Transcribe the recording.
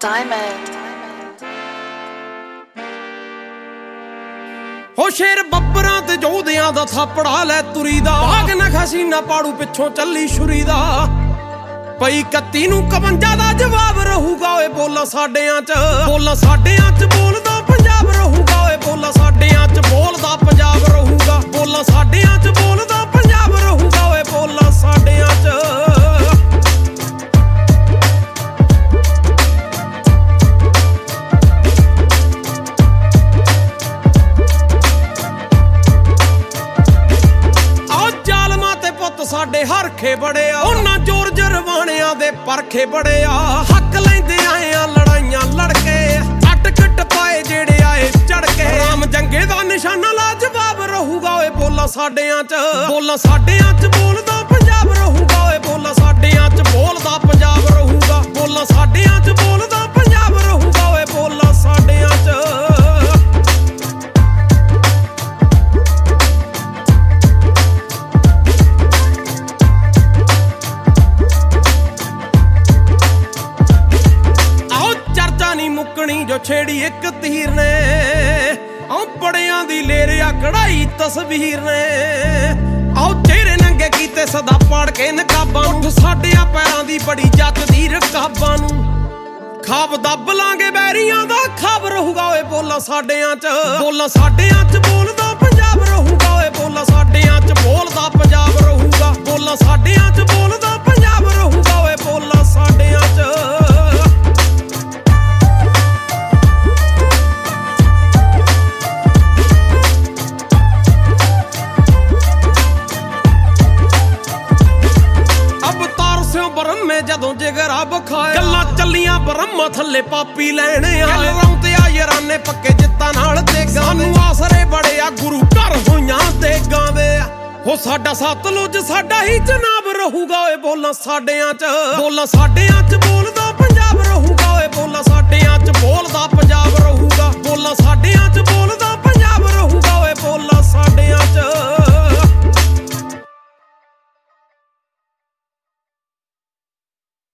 Diamond। ਹੋ ਸ਼ੇਰ ਬੱਬਰਾਂ ਤੇ ਜੋਧਿਆਂ ਦਾ ਥਾਪੜਾ ਲੈ ਤੁਰੀ ਦਾ ਭਾਗ ਨਾ ਖਸੀਨਾ ਪਾੜੂ ਪਿੱਛੋਂ ਚੱਲੀ ਛੁਰੀ ਦਾ ਪਈ 31 ਨੂੰ 51 ਦਾ ਜਵਾਬ ਰਹੂਗਾ ਓਏ ਬੋਲਾਂ ਸਾਡਿਆਂ ਚ ਬੋਲਦਾ ਪੰਜਾਬ ਰਹੂਗਾ ਓਏ ਬੋਲਾਂ ਸਾਡਿਆਂ ਚ ਬੋਲਦਾ ਪੰਜਾਬ ਰਹੂਗਾ ਬੋਲਾਂ ਸਾਡਿਆਂ ਚ ਬੋਲਦਾ ਪੰਜਾਬ ਰਹੂਗਾ ਓਏ ਬੋਲਾਂ ਸਾਡਿਆਂ ਚ ਸਾਡੇ ਹਰਖੇ ਬੜੇ ਆ ਉਹਨਾਂ ਜੋਰ ਜਰਵਾਣਿਆਂ ਦੇ ਪਰਖੇ ਬੜੇ ਆ ਹੱਕ ਲੈਂਦੇ ਆਏ ਆ ਲੜਾਈਆਂ ਲੜਕੇ ਅਟਕਟ ਪਾਏ ਜਿਹੜੇ ਆਏ ਚੜ ਕੇ ਰਾਮ ਜੰਗੇ ਦਾ ਨਿਸ਼ਾਨਾ ਲਾ ਜਵਾਬ ਰਹੂਗਾ ਓਏ ਬੋਲਾਂ ਸਾਡਿਆਂ ਚ ਬੋਲਦਾ ਪੰਜਾਬ ਰਹੂਗਾ ਓਏ ਬੋਲਾਂ ਸਾਡਿਆਂ ਚ ਬੋਲਦਾ ਪੰਜਾਬ ਰਹੂਗਾ ਬੋਲਾਂ ਸਾਡਿਆਂ ਚ ਬੋਲਦਾ ਪੰਜਾਬ ਰਹੂਗਾ ਓਏ ਬੋਲਾਂ ਸਾਡਿਆਂ ਚ ਮੁੱਕਣੀ ਜੋ ਛੇੜੀ ਇੱਕ ਤੀਰ ਨੇ ਆਉ ਬੜਿਆਂ ਦੀ ਲੇਰਿਆ ਕਢਾਈ ਤਸਵੀਰ ਨੇ ਆਉ ਚਿਹਰੇ ਨੰਗੇ ਕੀਤੇ ਸਦਾ ਪਾੜ ਕੇ ਨਕਾਬਾਂ ਨੂੰ ਸਾਡਿਆਂ ਪੈਰਾਂ ਦੀ ਬੜੀ ਜੱਚਦੀ ਰਕਾਬਾਂ ਨੂੰ ਖਾਬ ਦੱਬ ਲਾਂਗੇ ਬੈਰੀਆਂ ਦਾ ਖਾਬ ਰਹੂਗਾ ਓਏ ਬੋਲਾਂ ਸਾਡਿਆਂ ਚ ਬੋਲਦਾ ਪੰਜਾਬ ਰਹੂਗਾ ਓਏ ਬੋਲਾਂ ਸਾਡਿਆਂ ਚ ਬੋਲਦਾ ਪੰਜਾਬ ਰਹੂਗਾ ਬੋਲਾਂ ਸਾਡਿਆਂ ਚ ਬੋਲਦਾ ਪੰਜਾਬ ਰਹੂਗਾ ਓਏ ਬੋਲਾਂ ਸਾਡਿਆਂ ਚ ਬਰਮੇ ਜਦੋਂ ਜਿਗਰਾ ਬਖਾਇਆ ਗੱਲਾਂ ਚੱਲੀਆਂ ਬਰਮਾ ਥੱਲੇ ਪਾਪੀ ਲੈਣੇ ਆ ਰੌਂਦੇ ਆ ਯਾਰਾਨੇ ਪੱਕੇ ਜਿੱਤਾਂ ਨਾਲ ਦੇਗਾਂ ਸਾਨੂੰ ਆਸਰੇ ਬੜੇ ਆ ਗੁਰੂ ਘਰ ਹੋਈਆਂ ਦੇਗਾਂ ਦੇ ਹੋ ਸਾਡਾ ਸਤਲੁਜ ਸਾਡਾ ਹੀ ਜਨਾਬ ਰਹੂਗਾ ਓਏ ਬੋਲਾਂ ਸਾਡਿਆਂ ਚ ਬੋਲਦਾ ਪੰਜਾਬ ਰਹੂਗਾ ਓਏ ਬੋਲਾਂ ਸਾਡਿਆਂ ਚ ਬੋਲਦਾ ਪੰਜਾਬ ਰਹੂਗਾ ਬੋਲਾਂ ਸਾਡਿਆਂ ਚ ਬੋਲਦਾ